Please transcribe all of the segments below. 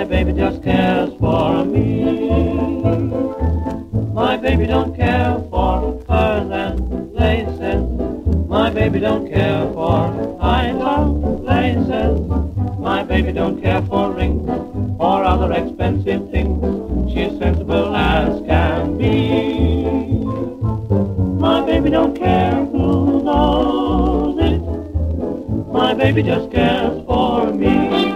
My baby just cares for me. My baby don't care for furs and laces. My baby don't care for high top laces. My baby don't care for rings or other expensive things. She's sensible as can be. My baby don't care who knows it. My baby just cares for me.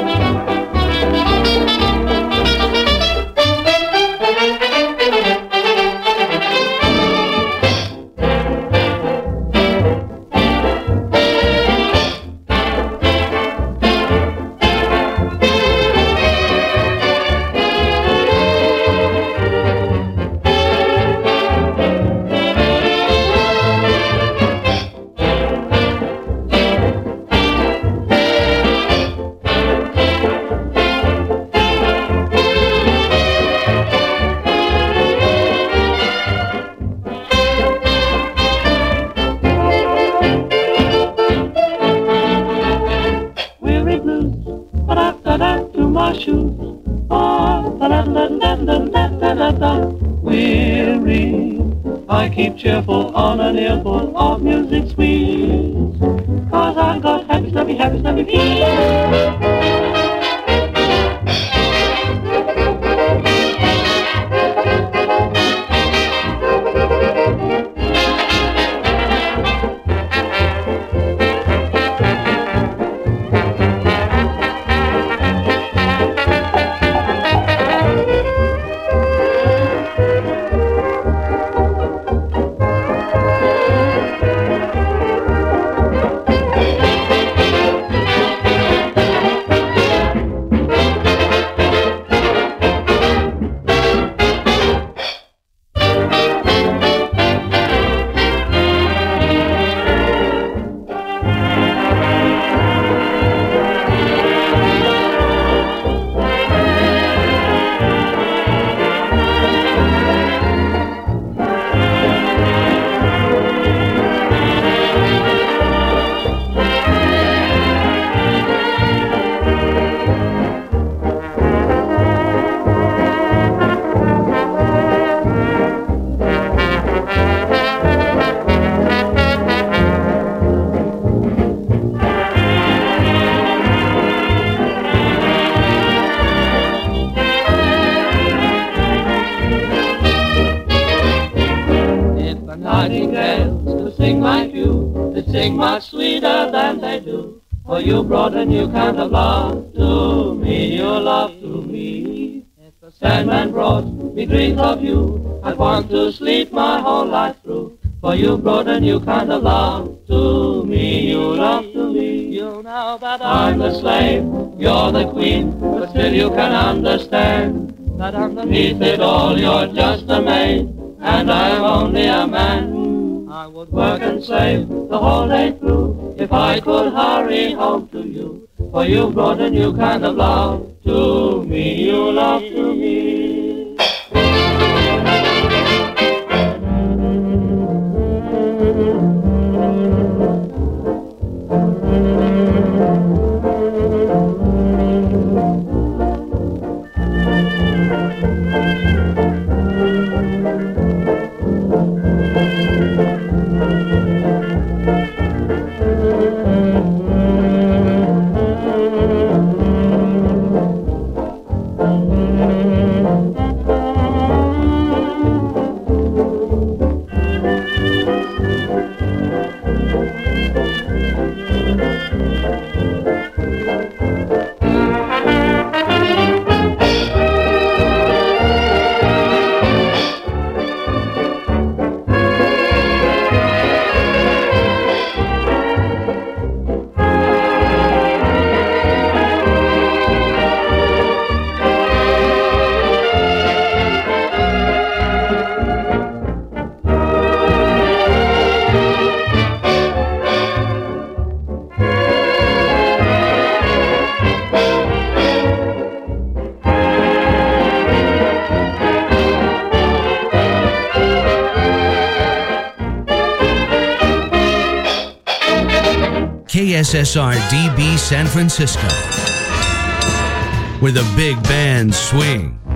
Weary, I keep cheerful on an earful of music sweet, 'cause I've got happy, snappy feet. Nightingales to sing like you, to sing much sweeter than they do. For you brought a new kind of love to me, your love to me. If the Sandman brought me dreams of you, I'd want to sleep my whole life through. For you brought a new kind of love to me, your love to me. You know that I'm the slave, you're the queen, but still you can understand that underneath it all you're just a maid, and I am only a man. I would work and slave the whole day through if I could hurry home to you. For you brought a new kind of love to me, your love to me. KSSR DB San Francisco. with a big band swing.